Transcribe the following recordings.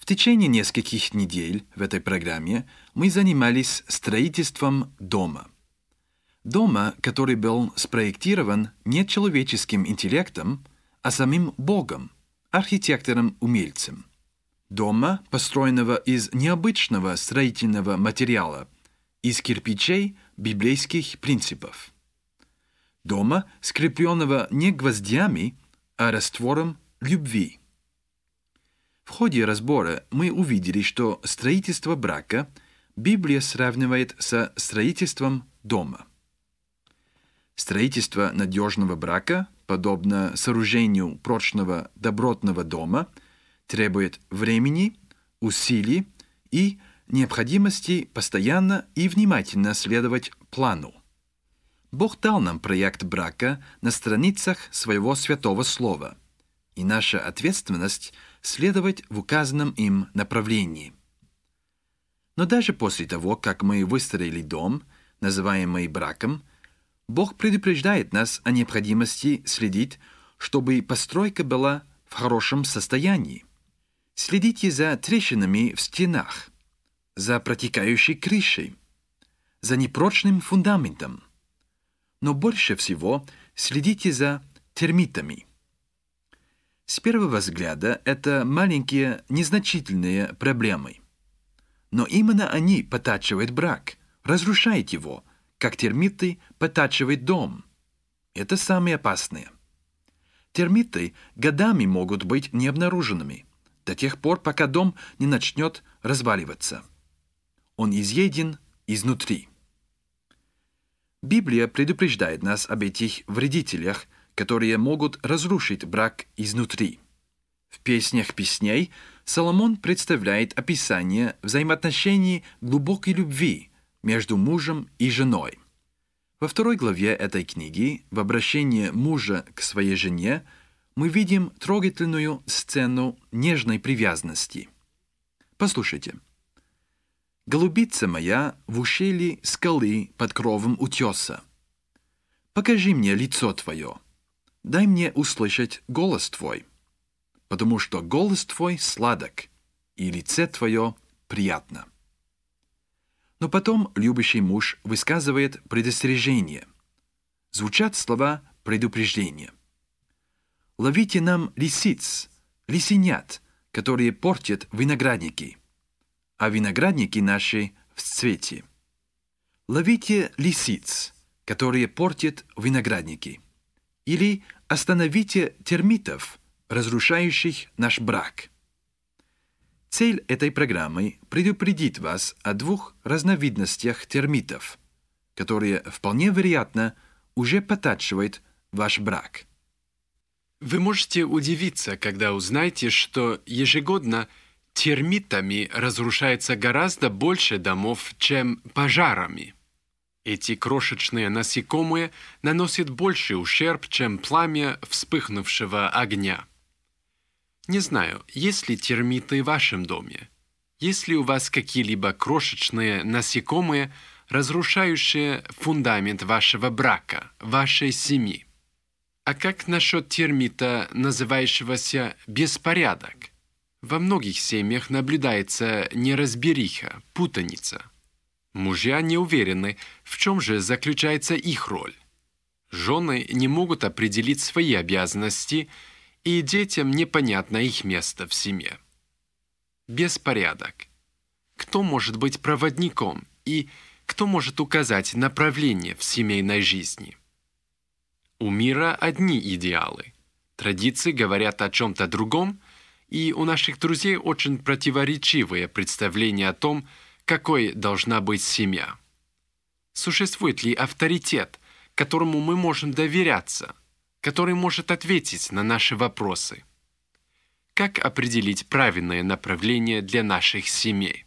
течение нескольких недель в этой программе мы занимались строительством дома. Дома, который был спроектирован не человеческим интеллектом, а самим Богом, архитектором-умельцем. Дома, построенного из необычного строительного материала, из кирпичей библейских принципов. Дома, скрепленного не гвоздями, а раствором любви. В ходе разбора мы увидели, что строительство брака Библия сравнивает со строительством дома. Строительство надежного брака, подобно сооружению прочного добротного дома, требует времени, усилий и необходимости постоянно и внимательно следовать плану. Бог дал нам проект брака на страницах своего святого слова, и наша ответственность следовать в указанном им направлении. Но даже после того, как мы выстроили дом, называемый браком, Бог предупреждает нас о необходимости следить, чтобы постройка была в хорошем состоянии. Следите за трещинами в стенах, за протекающей крышей, за непрочным фундаментом. Но больше всего следите за термитами. С первого взгляда это маленькие, незначительные проблемы. Но именно они подтачивают брак, разрушают его, как термиты подтачивают дом. Это самые опасные. Термиты годами могут быть необнаруженными, до тех пор, пока дом не начнет разваливаться. Он изъеден изнутри. Библия предупреждает нас об этих вредителях, которые могут разрушить брак изнутри. В «Песнях песней» Соломон представляет описание взаимоотношений глубокой любви между мужем и женой. Во 2 главе этой книги, в обращении мужа к своей жене, мы видим трогательную сцену нежной привязанности. Послушайте. «Голубица моя в ущелье скалы под кровом утеса. Покажи мне лицо твое. Дай мне услышать голос твой, потому что голос твой сладок, и лице твое приятно». Но потом любящий муж высказывает предостережение. Звучат слова предупреждения. «Ловите нам лисиц, лисенят, которые портят виноградники, а виноградники наши в цвете. Ловите лисиц, которые портят виноградники, или остановите термитов, разрушающих наш брак». Цель этой программы – предупредить вас о 2 разновидностях термитов, которые, вполне вероятно, уже подтачивают ваш брак. Вы можете удивиться, когда узнаете, что ежегодно термитами разрушается гораздо больше домов, чем пожарами. Эти крошечные насекомые наносят больший ущерб, чем пламя вспыхнувшего огня. Не знаю, есть ли термиты в вашем доме? Есть ли у вас какие-либо крошечные насекомые, разрушающие фундамент вашего брака, вашей семьи? А как насчет термита, называющегося «беспорядок»? Во многих семьях наблюдается неразбериха, путаница. Мужья не уверены, в чем же заключается их роль. Жены не могут определить свои обязанности, и детям непонятно их место в семье. Беспорядок. Кто может быть проводником и кто может указать направление в семейной жизни? У мира одни идеалы. Традиции говорят о чем-то другом, и у наших друзей очень противоречивые представления о том, какой должна быть семья. Существует ли авторитет, которому мы можем доверяться, который может ответить на наши вопросы? Как определить правильное направление для наших семей?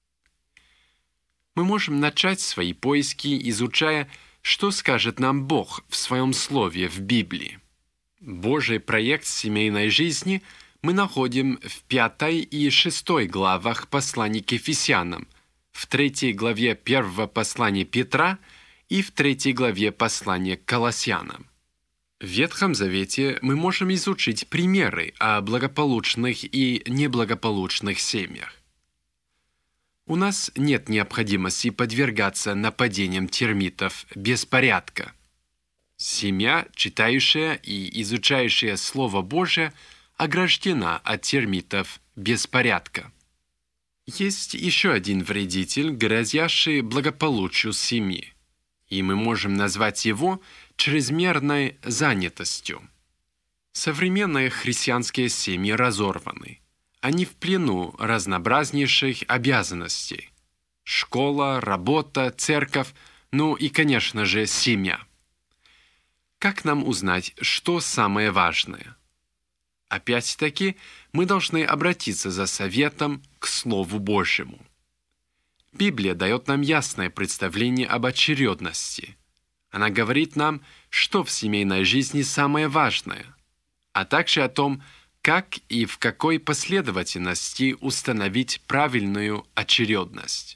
Мы можем начать свои поиски, изучая, что скажет нам Бог в Своем Слове в Библии. Божий проект семейной жизни мы находим в 5 и 6 главах посланий к Ефесянам, в 3 главе 1 послания Петра и в 3 главе послания к Колоссянам. В Ветхом Завете мы можем изучить примеры о благополучных и неблагополучных семьях. У нас нет необходимости подвергаться нападениям термитов без порядка. Семья, читающая и изучающая Слово Божие, ограждена от термитов беспорядка. Есть еще один вредитель, грозящий благополучию семьи, и мы можем назвать его чрезмерной занятостью. Современные христианские семьи разорваны. Они в плену разнообразнейших обязанностей. Школа, работа, церковь, ну и, конечно же, семья. Как нам узнать, что самое важное? Опять-таки, мы должны обратиться за советом к Слову Божьему. Библия дает нам ясное представление об очередности. Она говорит нам, что в семейной жизни самое важное, а также о том, как и в какой последовательности установить правильную очередность.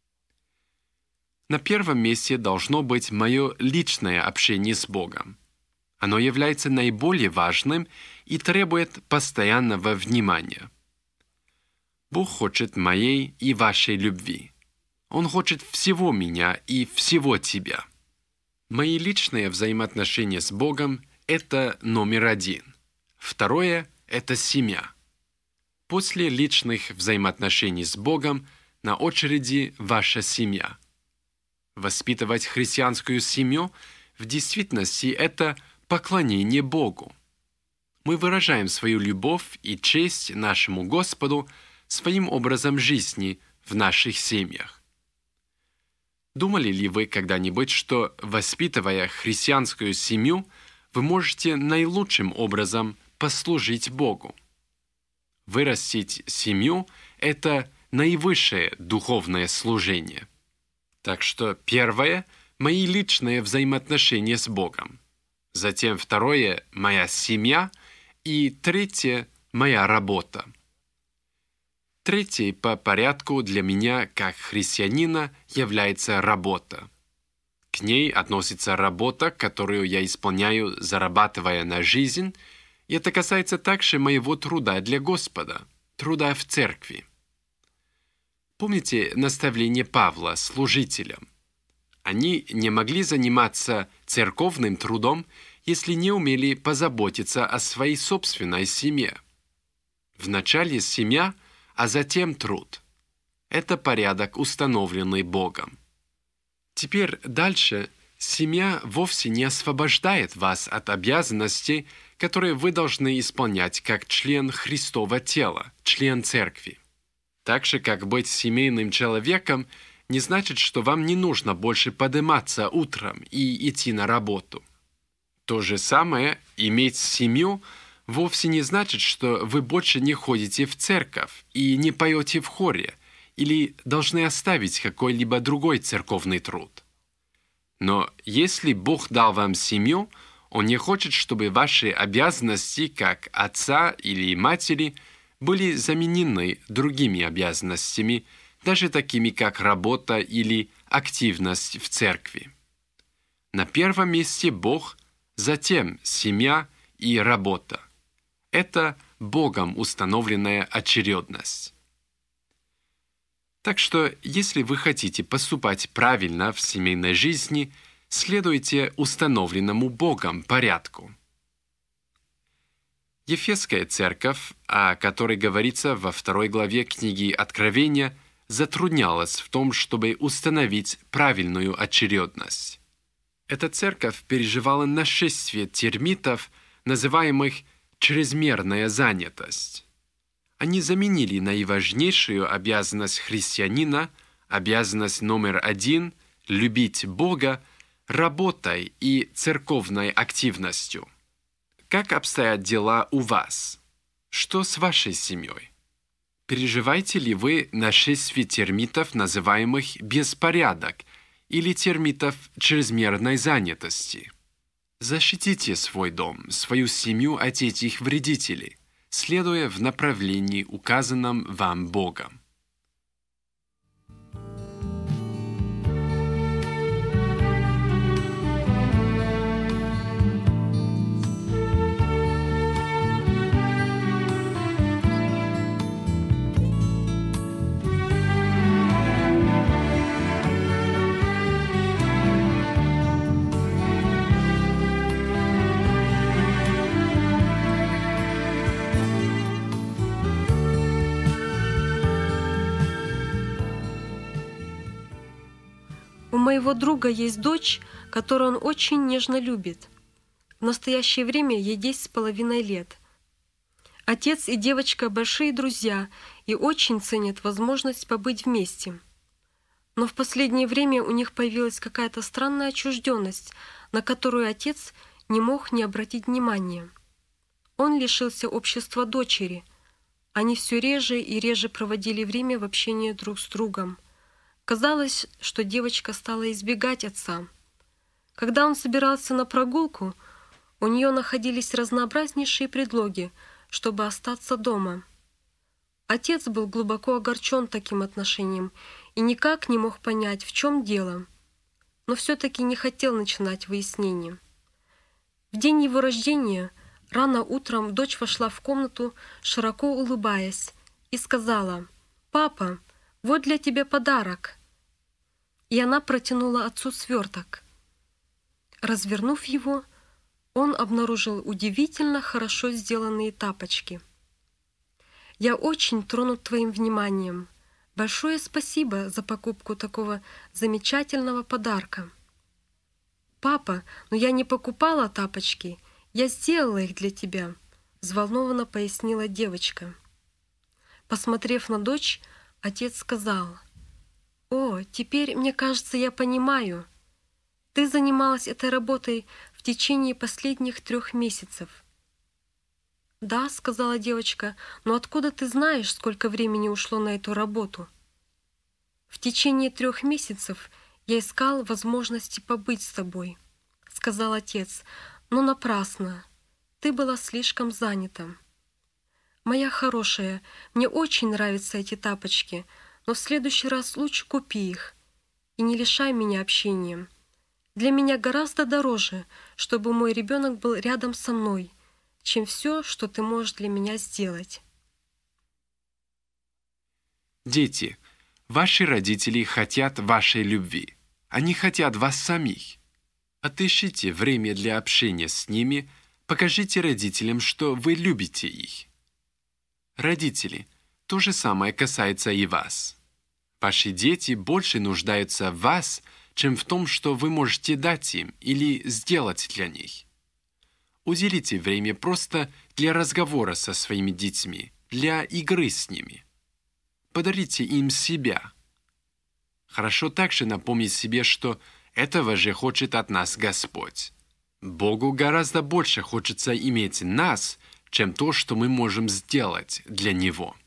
На первом месте должно быть мое личное общение с Богом. Оно является наиболее важным и требует постоянного внимания. Бог хочет моей и вашей любви. Он хочет всего меня и всего тебя. Мои личные взаимоотношения с Богом – это номер один. Второе – это семья. После личных взаимоотношений с Богом на очереди ваша семья. Воспитывать христианскую семью в действительности – это поклонение Богу. Мы выражаем свою любовь и честь нашему Господу своим образом жизни в наших семьях. Думали ли вы когда-нибудь, что, воспитывая христианскую семью, вы можете наилучшим образом послужить Богу? Вырастить семью – это наивысшее духовное служение. Так что первое – мои личные взаимоотношения с Богом. Затем второе – моя семья. И третье – моя работа. Третьей по порядку для меня, как христианина, является работа. К ней относится работа, которую я исполняю, зарабатывая на жизнь, и это касается также моего труда для Господа, труда в церкви. Помните наставление Павла служителям? Они не могли заниматься церковным трудом, если не умели позаботиться о своей собственной семье. Вначале семья, а затем труд. Это порядок, установленный Богом. Теперь дальше. Семья вовсе не освобождает вас от обязанностей, которые вы должны исполнять как член Христова тела, член церкви. Так же, как быть семейным человеком, не значит, что вам не нужно больше подниматься утром и идти на работу. То же самое, иметь семью, вовсе не значит, что вы больше не ходите в церковь и не поете в хоре, или должны оставить какой-либо другой церковный труд. Но если Бог дал вам семью, Он не хочет, чтобы ваши обязанности, как отца или матери, были заменены другими обязанностями, даже такими, как работа или активность в церкви. На первом месте Бог, затем семья и работа. Это Богом установленная очередность. Так что, если вы хотите поступать правильно в семейной жизни, следуйте установленному Богом порядку. Ефесская церковь, о которой говорится во 2 главе книги Откровения, затруднялась в том, чтобы установить правильную очередность. Эта церковь переживала нашествие термитов, называемых чрезмерная занятость. Они заменили наиважнейшую обязанность христианина, обязанность номер 1 – любить Бога, работой и церковной активностью. Как обстоят дела у вас? Что с вашей семьей? Переживаете ли вы нашествие термитов, называемых беспорядок, или термитов чрезмерной занятости? Защитите свой дом, свою семью от этих вредителей, следуя в направлении, указанном вам Богом. моего друга есть дочь, которую он очень нежно любит. В настоящее время ей 10,5 лет. Отец и девочка большие друзья и очень ценят возможность побыть вместе. Но в последнее время у них появилась какая-то странная отчужденность, на которую отец не мог не обратить внимания. Он лишился общества дочери. Они все реже и реже проводили время в общении друг с другом. Казалось, что девочка стала избегать отца. Когда он собирался на прогулку, у нее находились разнообразнейшие предлоги, чтобы остаться дома. Отец был глубоко огорчен таким отношением и никак не мог понять, в чем дело, но все-таки не хотел начинать выяснение. В день его рождения рано утром дочь вошла в комнату, широко улыбаясь, и сказала: «Папа, вот для тебя подарок». И она протянула отцу сверток. Развернув его, он обнаружил удивительно хорошо сделанные тапочки. «Я очень тронут твоим вниманием. Большое спасибо за покупку такого замечательного подарка». «Папа, но я не покупала тапочки, я сделала их для тебя», — взволнованно пояснила девочка. Посмотрев на дочь, отец сказал: «О, теперь, мне кажется, я понимаю. Ты занималась этой работой в течение последних 3 месяцев». «Да», — сказала девочка, — «но откуда ты знаешь, сколько времени ушло на эту работу?» «В течение 3 месяцев я искал возможности побыть с тобой», — сказал отец, — «но напрасно. Ты была слишком занята». «Моя хорошая, мне очень нравятся эти тапочки, но в следующий раз лучше купи их и не лишай меня общением. Для меня гораздо дороже, чтобы мой ребенок был рядом со мной, чем все, что ты можешь для меня сделать». Дети, ваши родители хотят вашей любви. Они хотят вас самих. Отыщите время для общения с ними, покажите родителям, что вы любите их. Родители, то же самое касается и вас. Ваши дети больше нуждаются в вас, чем в том, что вы можете дать им или сделать для них. Уделите время просто для разговора со своими детьми, для игры с ними. Подарите им себя. Хорошо также напомнить себе, что этого же хочет от нас Господь. Богу гораздо больше хочется иметь нас, чем то, что мы можем сделать для Него.